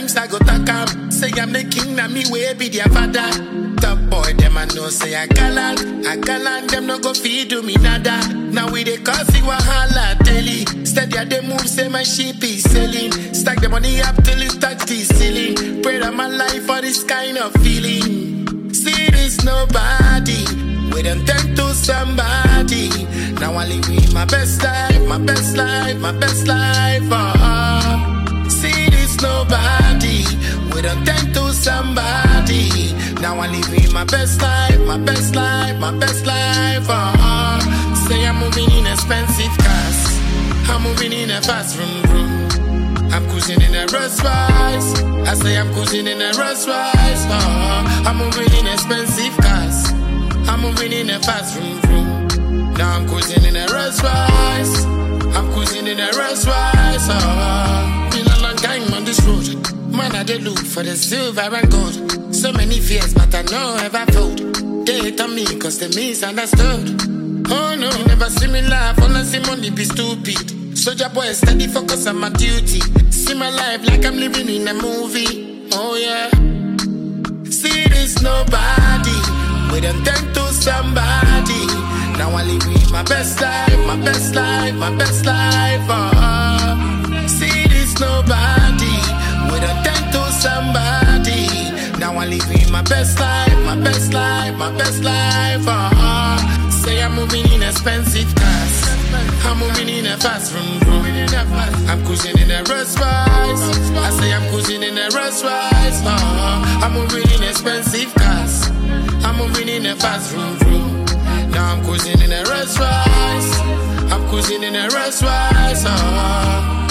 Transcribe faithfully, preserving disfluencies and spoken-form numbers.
times I go takam. Say I'm the king, na me way be their father. Top boy, them I know say I gallant. I gallant, them no go feed to me nada. Now we the coffee wahala daily. Steady at the move, say my sheep is selling. Stack the money up till it touch the ceiling. Pray that my life for this kind of feeling. See this nobody. We done turn to somebody. Now I live with my best life, my best life, my best life. Oh, see this nobody. We done turn to somebody. Now I live with my best life, my best life, my best life. Oh, say I'm moving in expensive cars. I'm moving in a fast room room. I'm cruising in a Rolls Royce. I say I'm cruising in a Rolls Royce. Oh, I'm moving in expensive cars. I'm moving in a fast room room. Now I'm cruising in a Rolls Royce. I'm cruising in a Rolls Royce. Oh, been a long time on this road. Man, I did look for the silver and gold. So many fears, but I know ever fold. They hate on me cause they misunderstood. Oh no, never see me laugh, unless see money be stupid. Soldier boy steady focus on my duty. See my life like I'm living in a movie. Oh yeah. See this nobody. We done turn to somebody. Now I live with my best life, my best life, my best life. Oh, see this nobody. We done turn to somebody. Now I live with my best life, my best life, my best life. Oh, say I'm moving in expensive cars. I'm moving in a fast room room. I'm cruising in a Rolls Royce. I say I'm cruising in a Rolls Royce. Oh, I'm moving in expensive cars. I'm moving in a fast room room. Now I'm cruising in a Rolls Royce. I'm cruising in a Rolls Royce. Oh.